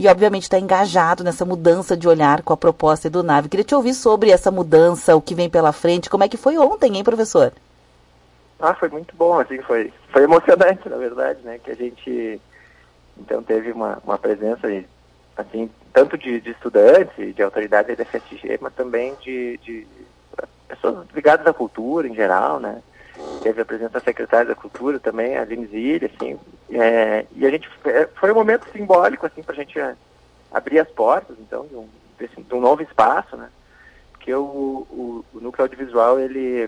e obviamente está engajado nessa mudança de olhar com a proposta do NAVE. Queria te ouvir sobre essa mudança, o que vem pela frente, como é que foi ontem, hein, professor? Foi muito bom, assim, foi emocionante, na verdade, né, que a gente, então, teve uma presença, assim, tanto de estudantes, de autoridades da FSG, mas também de pessoas ligadas à cultura em geral, né. Teve a presença da secretária da Cultura também, a Aline Zilli, assim, e a gente, foi um momento simbólico, assim, pra gente abrir as portas, então, de um novo espaço, né, porque o Núcleo Audiovisual, ele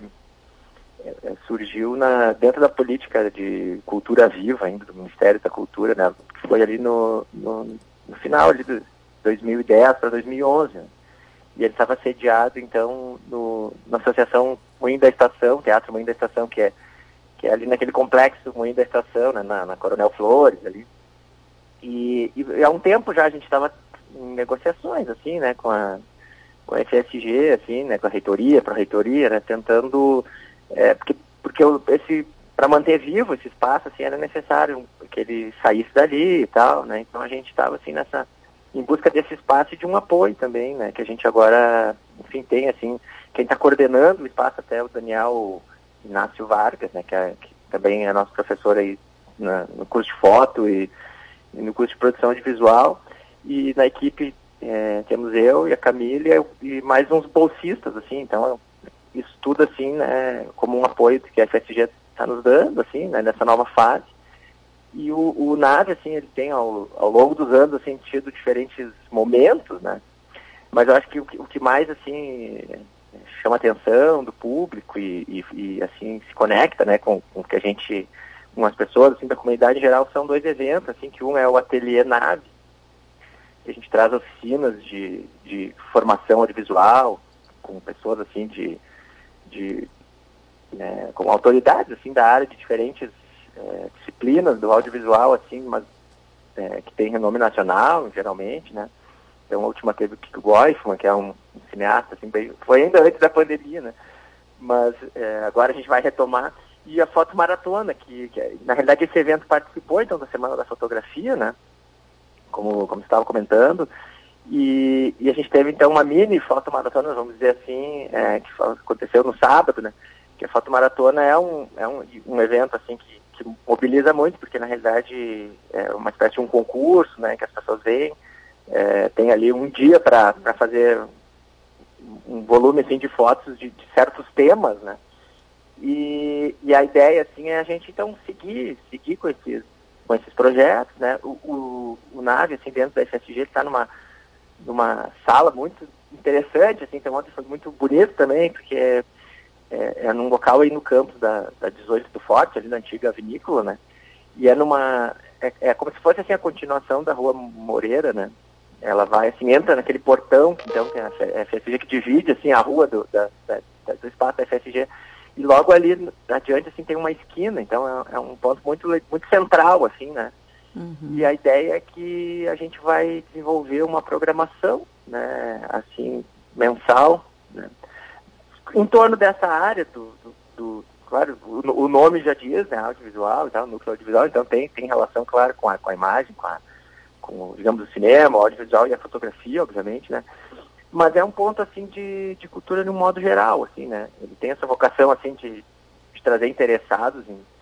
surgiu dentro da política de cultura viva ainda, do Ministério da Cultura, né, que foi ali no final ali de 2010 para 2011, né, e ele estava sediado, então, na Associação Moinho da Estação, Teatro Moinho da Estação, que é ali naquele complexo Moinho da Estação, né, na Coronel Flores, ali. E há um tempo já a gente estava em negociações, assim, né, com a FSG, assim, né, com a reitoria, pró-reitoria, né, tentando, porque para manter vivo esse espaço, assim, era necessário que ele saísse dali e tal, né, então a gente estava, assim, em busca desse espaço e de um apoio também, né, que a gente agora, enfim, tem, assim, quem está coordenando o espaço até é o Daniel Inácio Vargas, né, que também é nosso professor aí no curso de foto e no curso de produção audiovisual, e na equipe temos eu e a Camila e mais uns bolsistas, assim, então isso tudo, assim, né, como um apoio que a FSG está nos dando, assim, né, nessa nova fase. E o NAVE, assim, ele tem ao longo dos anos, assim, tido diferentes momentos, né, mas eu acho que o que mais, assim, chama a atenção do público e assim, se conecta, né, com que a gente, com as pessoas, assim, da comunidade em geral, são dois eventos, assim, que um é o Ateliê NAVE, que a gente traz oficinas de formação audiovisual, com pessoas, assim, com autoridades, assim, da área de diferentes disciplinas do audiovisual, assim, mas que tem renome nacional, geralmente, né. Então, a última teve o Kiko Goifman, que é um cineasta, assim, foi ainda antes da pandemia, né, mas agora a gente vai retomar, e a fotomaratona, que na realidade esse evento participou, então, da Semana da Fotografia, né, como você estava comentando, e a gente teve, então, uma mini fotomaratona, vamos dizer assim, que aconteceu no sábado, né, que a fotomaratona é um evento, assim, que mobiliza muito, porque na realidade é uma espécie de um concurso, né, que as pessoas veem, tem ali um dia para fazer um volume, assim, de fotos de certos temas, né, e a ideia, assim, é a gente, então, seguir com esses projetos, né. O NAVE, assim, dentro da FSG, está numa sala muito interessante, assim, então ontem foi muito bonito também, porque é num local aí no campus da 18 do Forte, ali na antiga vinícola, né, e é como se fosse, assim, a continuação da Rua Moreira, né, ela vai, assim, entra naquele portão, então, que é a FSG que divide, assim, a rua do espaço da FSG, e logo ali adiante, assim, tem uma esquina, então é um ponto muito, muito central, assim, né. Uhum. E a ideia é que a gente vai desenvolver uma programação, né, assim, mensal, né, em torno dessa área claro, o nome já diz, né, audiovisual e tal, núcleo audiovisual, então tem relação, claro, com a imagem, com, digamos, o cinema, o audiovisual e a fotografia, obviamente, né, mas é um ponto, assim, de cultura de um modo geral, assim, né, ele tem essa vocação, assim, de trazer interessados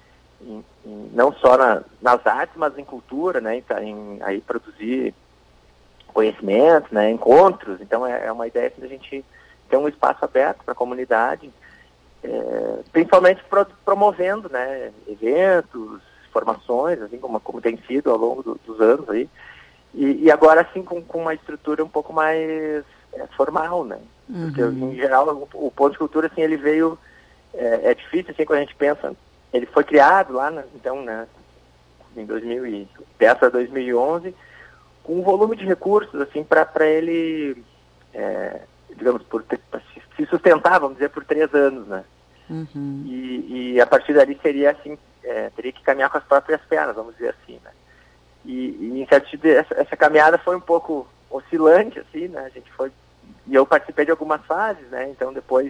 não só nas artes, mas em cultura, né, em aí produzir conhecimento, né, encontros, então é uma ideia assim, da gente ter um espaço aberto para a comunidade, principalmente promovendo, né, eventos, formações, assim como tem sido ao longo dos anos aí, e agora assim com uma estrutura um pouco mais formal, né, porque em geral o ponto de cultura, assim, ele veio, é difícil, assim, quando a gente pensa, ele foi criado lá, então, né, em 2010 a 2011, com um volume de recursos, assim, para ele, digamos, se sustentar, vamos dizer, por 3 anos, né. Uhum. E a partir dali seria, assim, teria que caminhar com as próprias pernas, vamos dizer assim, né. E em certo sentido, essa caminhada foi um pouco oscilante, assim, né, e eu participei de algumas fases, né, então depois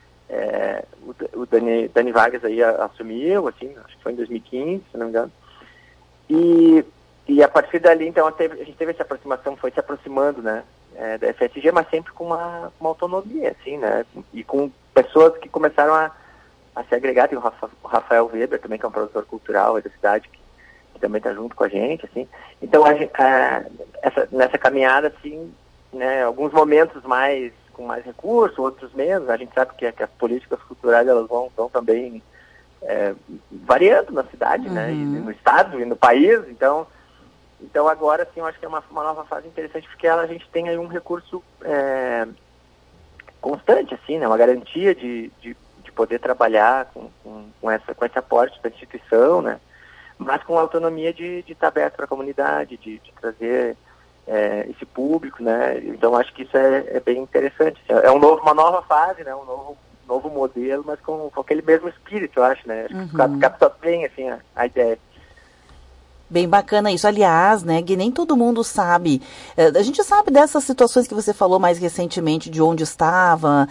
o Dani Vargas aí assumiu, assim, acho que foi em 2015, se não me engano, e E a partir dali, então, a gente teve essa aproximação, foi se aproximando, né, da FSG, mas sempre com uma autonomia, assim, né, e com pessoas que começaram a se agregar. Tem o Rafael Weber também, que é um produtor cultural da cidade, que também está junto com a gente, assim. Então, nessa caminhada, assim, né, alguns momentos com mais recursos, outros menos. A gente sabe que as políticas culturais, elas vão também variando na cidade, né, e no estado e no país. Então agora, sim, eu acho que é uma nova fase interessante, porque a gente tem aí um recurso constante, assim, né, uma garantia de poder trabalhar com esse aporte da instituição, né, mas com a autonomia de estar aberto para a comunidade, de trazer esse público, né. Então acho que isso é bem interessante. É uma nova fase, né, um novo modelo, mas com aquele mesmo espírito, eu acho, né. Acho que capta bem, assim, a ideia. Bem bacana isso. Aliás, né, Gui, nem todo mundo sabe. A gente sabe dessas situações que você falou mais recentemente, de onde estava,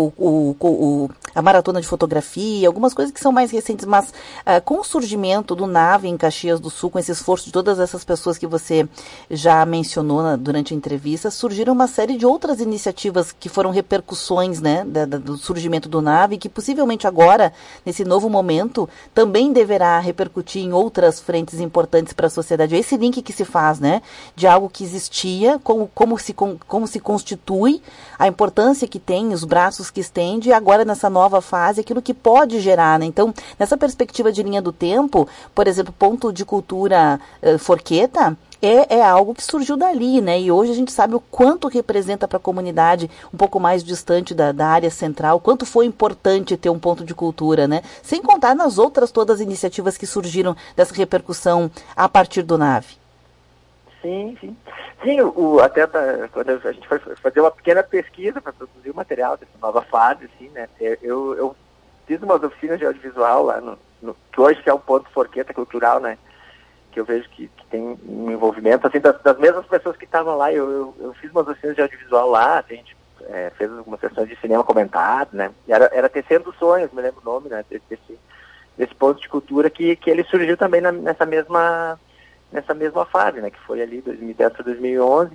a maratona de fotografia, algumas coisas que são mais recentes, mas com o surgimento do NAVE em Caxias do Sul, com esse esforço de todas essas pessoas que você já mencionou durante a entrevista, surgiram uma série de outras iniciativas que foram repercussões, né, do surgimento do NAVE, que possivelmente agora, nesse novo momento, também deverá repercutir em outras frentes importantes para a sociedade. Esse link que se faz, né, de algo que existia, como se constitui, a importância que tem, os braços que estende, e agora nessa nova fase, aquilo que pode gerar, né? Então, nessa perspectiva de linha do tempo, por exemplo, Ponto de Cultura Forqueta, é algo que surgiu dali, né? E hoje a gente sabe o quanto representa para a comunidade um pouco mais distante da área central, quanto foi importante ter um ponto de cultura, né? Sem contar nas outras todas as iniciativas que surgiram dessa repercussão a partir do NAVE. Sim, sim. Sim, até quando a gente foi fazer uma pequena pesquisa para produzir o material dessa nova fase, assim, né? Eu fiz umas oficinas de audiovisual lá que hoje é o Ponto Forqueta Cultural, né? Que eu vejo que tem um envolvimento, assim, das mesmas pessoas que estavam lá. Eu fiz umas oficinas de audiovisual lá, a gente fez algumas sessões de cinema comentado, né? E era Tecendo Sonhos, me lembro o nome, né? Desse ponto de cultura que ele surgiu também nessa mesma fase, né? Que foi ali 2010 para 2011.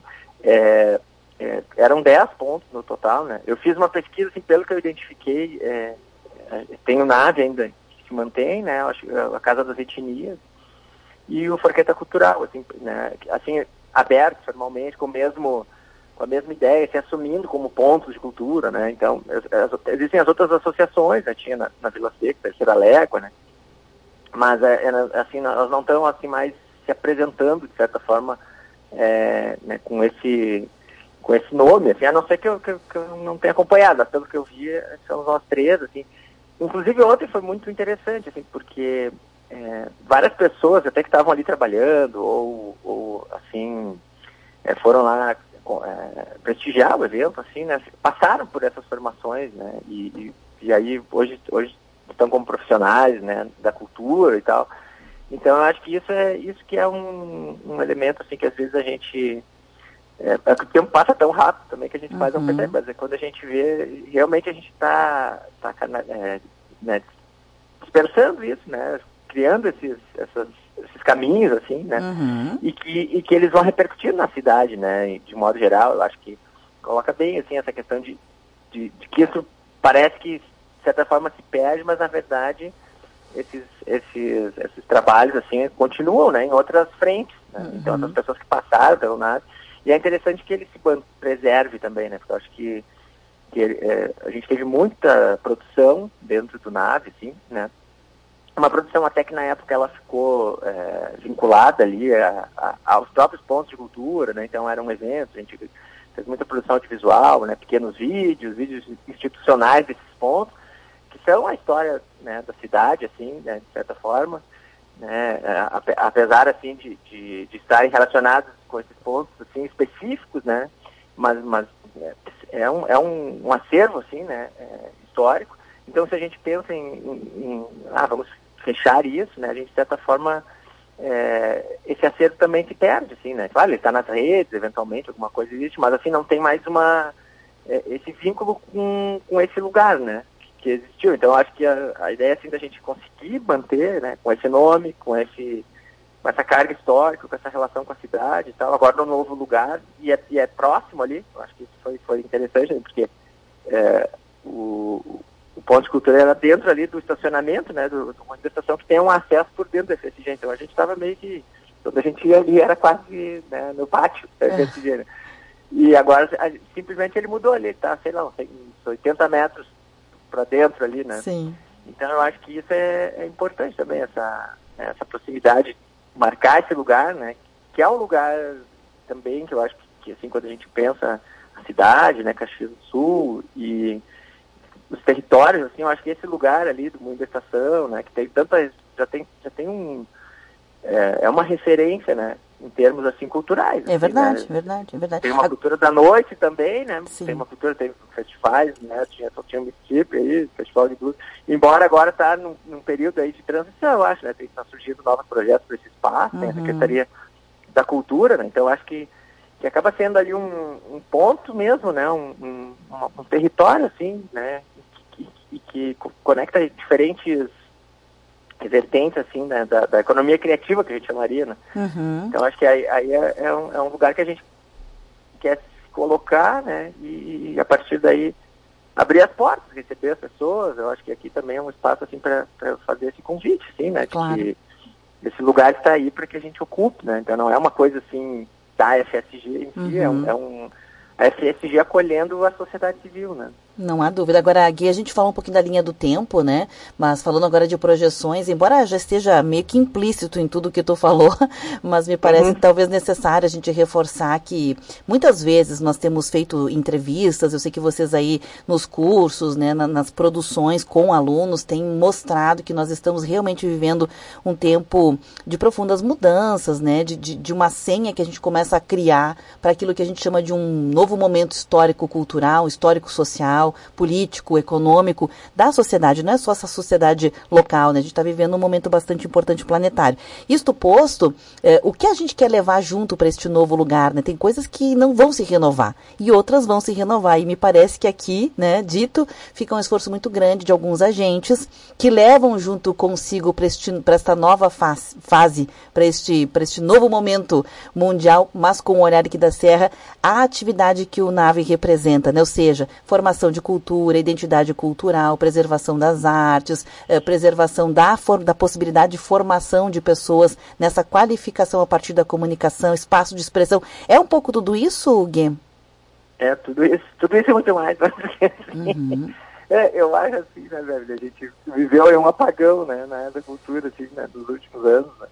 Eram 10 pontos no total, né? Eu fiz uma pesquisa, assim, pelo que eu identifiquei, tem o NAVE ainda que se mantém, né? Acho a Casa das Etnias, e o Forqueta Cultural, assim, né, assim, aberto formalmente, com a mesma ideia, se assumindo como pontos de cultura, né. Então, existem as outras associações, né, tinha na Vila Seca, Terceira Légua, né, mas, assim, elas não estão, assim, mais se apresentando, de certa forma, né, com esse nome, assim, a não ser que eu não tenha acompanhado, mas pelo que eu vi, são nós três, assim. Inclusive, ontem foi muito interessante, assim, porque várias pessoas até que estavam ali trabalhando ou assim, foram lá prestigiar o evento, assim, né, passaram por essas formações, né, e aí hoje estão como profissionais, né, da cultura e tal. Então eu acho que isso que é um elemento, assim, que às vezes a gente que o tempo passa tão rápido também que a gente faz não percebe, mas quando a gente vê, realmente a gente está né, dispersando isso, né, criando esses caminhos, assim, né, e que eles vão repercutir na cidade, né, de modo geral. Eu acho que coloca bem, assim, essa questão de que isso parece que, de certa forma, se perde, mas, na verdade, esses trabalhos, assim, continuam, né, em outras frentes, né? Então, as pessoas que passaram pelo NAVE, e é interessante que ele se preserve também, né, porque eu acho que a gente teve muita produção dentro do NAVE, assim, né, uma produção até que na época ela ficou vinculada ali aos próprios pontos de cultura, né? Então era um evento, a gente fez muita produção audiovisual, né? Pequenos vídeos institucionais desses pontos, que são a história, né, da cidade, assim, né, de certa forma, né? Apesar, assim, de estarem relacionados com esses pontos, assim, específicos, né? Mas é um acervo, assim, né, histórico. Então, se a gente pensa vamos fechar isso, né, a gente, de certa forma, esse acerto também se perde, assim, né? Claro, ele está nas redes, eventualmente, alguma coisa existe, mas, assim, não tem mais esse vínculo com esse lugar, né, que existiu. Então, acho que a ideia, assim, da gente conseguir manter, né, com esse nome, com essa carga histórica, com essa relação com a cidade e tal, agora no novo lugar, e é próximo ali. Eu acho que isso foi interessante, né, porque o ponto de cultura era dentro ali do estacionamento, né, do ponto da estação, que tem um acesso por dentro da FSG. Então a gente estava meio que, quando a gente ia ali, era quase, né, no pátio da FSG, né? E agora simplesmente ele mudou ali, tá, sei lá, uns 80 metros para dentro ali, né? Sim. Então eu acho que isso é importante também, essa proximidade, marcar esse lugar, né? Que é um lugar também que eu acho que assim, quando a gente pensa a cidade, né, Caxias do Sul e os territórios, assim, eu acho que esse lugar ali do Moinho da Estação, né, que tem tantas, já tem é uma referência, né, em termos assim culturais. É verdade, assim, né? é verdade. Tem uma cultura da noite também, né? Sim. Tem uma cultura, tem festivais, né? Tinha o Mississippi aí, Festival de Blues. Embora agora está num período aí de transição, eu acho, né? Está surgindo novos projetos para esse espaço, tem a Secretaria da Cultura, né? Então eu acho que acaba sendo ali um ponto mesmo, né? Um território, assim, né? Que conecta diferentes vertentes, assim, né, da economia criativa, que a gente chamaria, né? Então, acho que aí é um lugar que a gente quer se colocar, né, e a partir daí abrir as portas, receber as pessoas. Eu acho que aqui também é um espaço, assim, para fazer esse convite, assim, né, claro. de que esse lugar está aí para que a gente ocupe, né? Então, não é uma coisa, assim, da FSG em si, a FSG acolhendo a sociedade civil, né? Não há dúvida. Agora, Gui, a gente falou um pouquinho da linha do tempo, né? Mas falando agora de projeções, embora já esteja meio que implícito em tudo que tu falou, mas me parece talvez necessário a gente reforçar que muitas vezes nós temos feito entrevistas, eu sei que vocês aí nos cursos, né, nas produções com alunos, têm mostrado que nós estamos realmente vivendo um tempo de profundas mudanças, né? De uma senha que a gente começa a criar para aquilo que a gente chama de um novo momento histórico-cultural, histórico-social, político, econômico da sociedade, não é só essa sociedade local, né? A gente está vivendo um momento bastante importante planetário. Isto posto, o que a gente quer levar junto para este novo lugar, né? Tem coisas que não vão se renovar e outras vão se renovar, e me parece que aqui, né, dito, fica um esforço muito grande de alguns agentes que levam junto consigo para esta nova fase, para este novo momento mundial, mas com o olhar aqui da Serra, a atividade que o NAVE representa, né? Ou seja, formação de cultura, identidade cultural, preservação das artes, preservação da possibilidade de formação de pessoas nessa qualificação a partir da comunicação, espaço de expressão. É um pouco tudo isso, Gui? Tudo isso é muito mais. Eu acho assim, né, velho? A gente viveu em um apagão, né, na área da cultura, assim, né, dos últimos anos, né?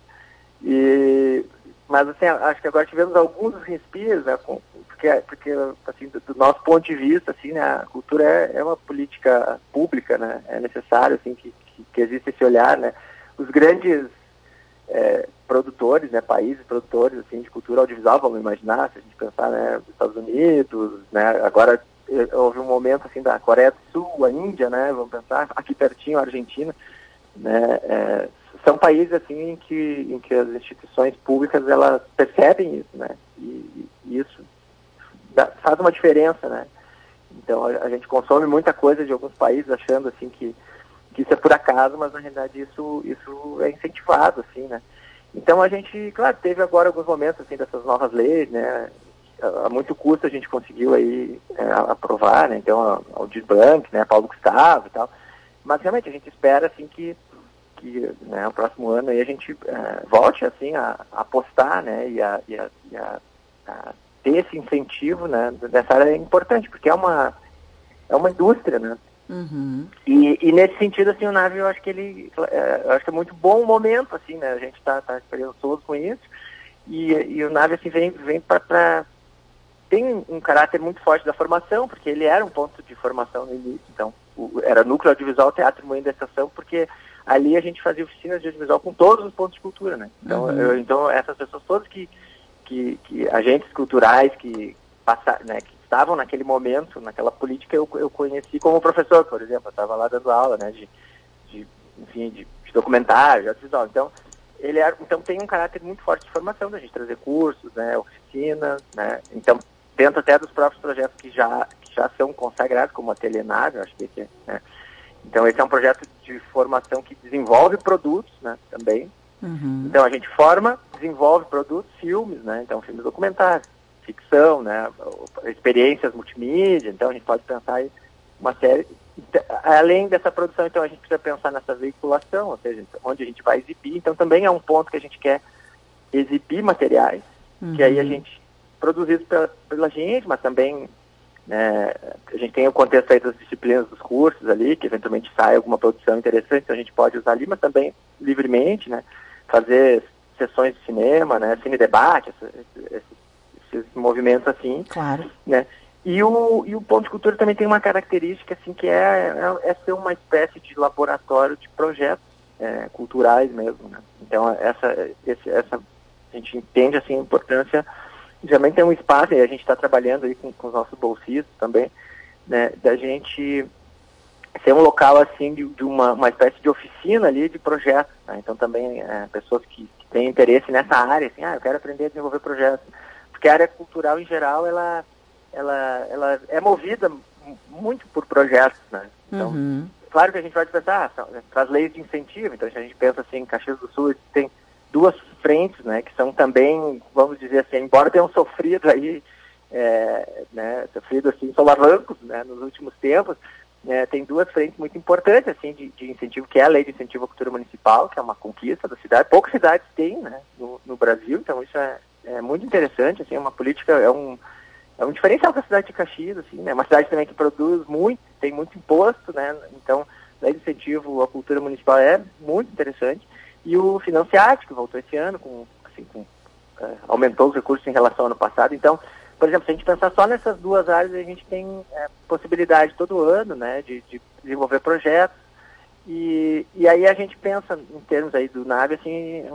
Mas, assim, acho que agora tivemos alguns respiros, né, porque assim, do nosso ponto de vista, assim, né, a cultura é uma política pública, né? É necessário, assim, que exista esse olhar, né? Os grandes produtores, né, países produtores, assim, de cultura audiovisual, vamos imaginar, se a gente pensar, né, os Estados Unidos, né, agora houve um momento, assim, da Coreia do Sul, a Índia, né, vamos pensar, aqui pertinho, a Argentina, né, são países, assim, em que as instituições públicas, elas percebem isso, né, e isso faz uma diferença, né. Então, a gente consome muita coisa de alguns países achando, assim, que isso é por acaso, mas, na realidade, isso é incentivado, assim, né. Então, a gente, claro, teve agora alguns momentos, assim, dessas novas leis, né, a muito custo a gente conseguiu aí aprovar, né, então, a Aldir Blanc, né, Paulo Gustavo e tal, mas, realmente, a gente espera, assim, que né, no próximo ano aí a gente volte, assim, a apostar, né, e a ter esse incentivo, né, dessa área é importante, porque é uma indústria, né. E nesse sentido, assim, o NAVE, eu acho que eu acho que é muito bom o momento, assim, né, a gente está esperançoso com isso, e o NAVE, assim, vem para tem um caráter muito forte da formação, porque ele era um ponto de formação no início, então, era Núcleo Audiovisual Teatro Moinho da Estação, porque ali a gente fazia oficinas de audiovisual com todos os pontos de cultura, né, então essas pessoas todas que agentes culturais que passaram, né, que estavam naquele momento, naquela política, eu conheci como professor, por exemplo, eu estava lá dando aula, né, de documentário, de audiovisual. Então, então tem um caráter muito forte de formação, da gente trazer cursos, né, oficinas, né, então dentro até dos próprios projetos que já são consagrados, como a Telenave, eu acho que esse, né, então esse é um projeto de formação que desenvolve produtos, né, também, Então a gente forma, desenvolve produtos, filmes, né? Então filmes documentários, ficção, né? Experiências multimídia, então a gente pode pensar em uma série. Além dessa produção, então a gente precisa pensar nessa veiculação, ou seja, onde a gente vai exibir. Então também é um ponto que a gente quer exibir materiais, que aí a gente produzidos pela gente, mas também, né, a gente tem o contexto aí das disciplinas dos cursos ali, que eventualmente sai alguma produção interessante, então a gente pode usar ali, mas também livremente, né, fazer sessões de cinema, né, cine-debate, esses movimentos assim, claro, né. E o Ponto de Cultura também tem uma característica assim, que é ser uma espécie de laboratório de projetos culturais mesmo, né. Então essa a gente entende assim a importância. Também tem um espaço, e a gente está trabalhando aí com os nossos bolsistas também, né, da gente ser um local assim de uma espécie de oficina ali de projetos, né? Então também pessoas que têm interesse nessa área, assim, eu quero aprender a desenvolver projetos, porque a área cultural em geral ela é movida muito por projetos, né? Então, claro que a gente vai pensar para as leis de incentivo. Então se a gente pensa assim, em Caxias do Sul tem duas frentes, né, que são também, vamos dizer assim, embora tenham sofrido aí, né, sofrido assim, solavancos, né, nos últimos tempos, tem duas frentes muito importantes, assim, de incentivo, que é a Lei de Incentivo à Cultura Municipal, que é uma conquista da cidade. Poucas cidades têm, né, no Brasil, então isso é muito interessante, assim, uma política, é um diferencial da cidade de Caxias, assim, né, uma cidade também que produz muito, tem muito imposto, né, então a Lei de Incentivo à Cultura Municipal é muito interessante. E o Financiate, que voltou esse ano, aumentou os recursos em relação ao ano passado. Então, por exemplo, se a gente pensar só nessas duas áreas, a gente tem possibilidade todo ano, né, de desenvolver projetos. E aí a gente pensa, em termos aí do NAB, assim,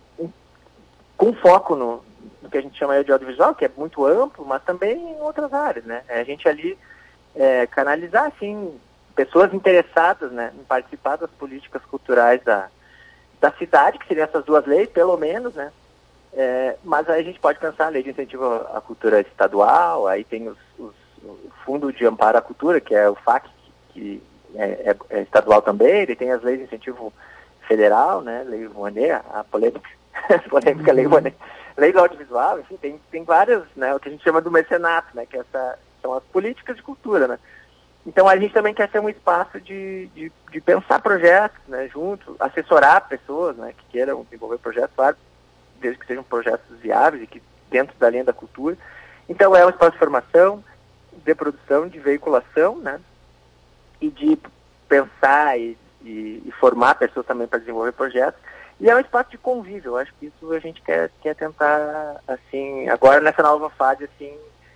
com foco no que a gente chama de audiovisual, que é muito amplo, mas também em outras áreas, né? A gente ali canalizar, assim, pessoas interessadas, né, em participar das políticas culturais da cidade, que seriam essas duas leis, pelo menos, né? Mas aí a gente pode pensar a Lei de Incentivo à Cultura Estadual, aí tem o Fundo de Amparo à Cultura, que é o FAC, que é estadual também, ele tem as leis de incentivo federal, né? Lei Rouanet, a polêmica Lei Rouanet, Lei do Audiovisual, enfim, tem várias, né? O que a gente chama do mecenato, né? Que são as políticas de cultura, né? Então a gente também quer ser um espaço de pensar projetos, né, junto, assessorar pessoas, né, que queiram desenvolver projetos, claro, desde que sejam projetos viáveis e que dentro da linha da cultura. Então é um espaço de formação, de produção, de veiculação, né, e de pensar e formar pessoas também para desenvolver projetos. E é um espaço de convívio. Eu acho que isso a gente quer tentar, assim, agora nessa nova fase, assim,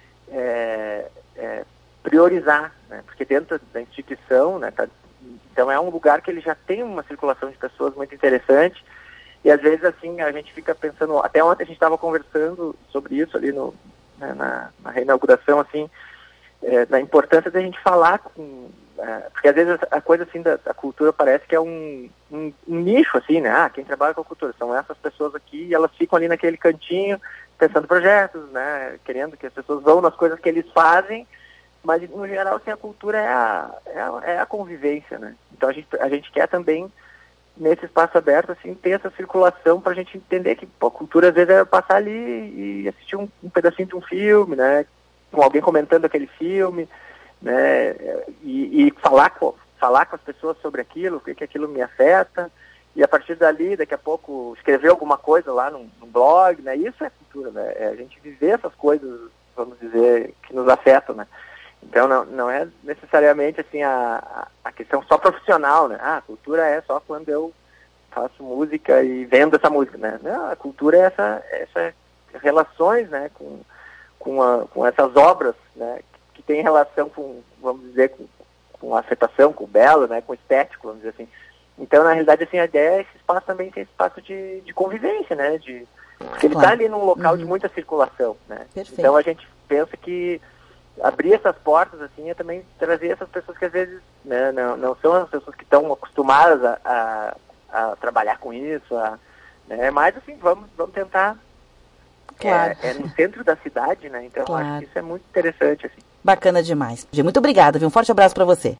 priorizar, né? Porque dentro da instituição, né, então é um lugar que ele já tem uma circulação de pessoas muito interessante, e às vezes assim a gente fica pensando, até ontem a gente estava conversando sobre isso ali na reinauguração, assim, da importância da gente falar porque às vezes a coisa assim da cultura parece que é um nicho, assim, né, quem trabalha com a cultura são essas pessoas aqui, e elas ficam ali naquele cantinho pensando projetos, né, querendo que as pessoas vão nas coisas que eles fazem. Mas, no geral, assim, a cultura é a convivência, né? Então, a gente quer também, nesse espaço aberto, assim, ter essa circulação para a gente entender que a cultura, às vezes, é passar ali e assistir um pedacinho de um filme, né? Com alguém comentando aquele filme, né? E falar com as pessoas sobre aquilo, o que aquilo me afeta. E, a partir dali, daqui a pouco, escrever alguma coisa lá num blog, né? Isso é cultura, né? É a gente viver essas coisas, vamos dizer, que nos afetam, né? Então não é necessariamente assim a questão só profissional, né? A cultura é só quando eu faço música e vendo essa música, né? Não, a cultura é essas relações, né, com essas obras, né, que tem relação com, vamos dizer, com a afetação, com o belo, né, com o estético, vamos dizer assim. Então, na realidade, assim, a ideia é esse espaço também ser espaço de convivência, né? Porque ele está ali num local de muita circulação, né? Perfeito. Então a gente pensa que abrir essas portas, assim, é também trazer essas pessoas que às vezes, né, não são as pessoas que estão acostumadas a trabalhar com isso, né, mas assim, vamos tentar, claro. No centro da cidade, né, então claro. acho que isso é muito interessante, assim. Bacana demais. Muito obrigada, viu? Um forte abraço para você.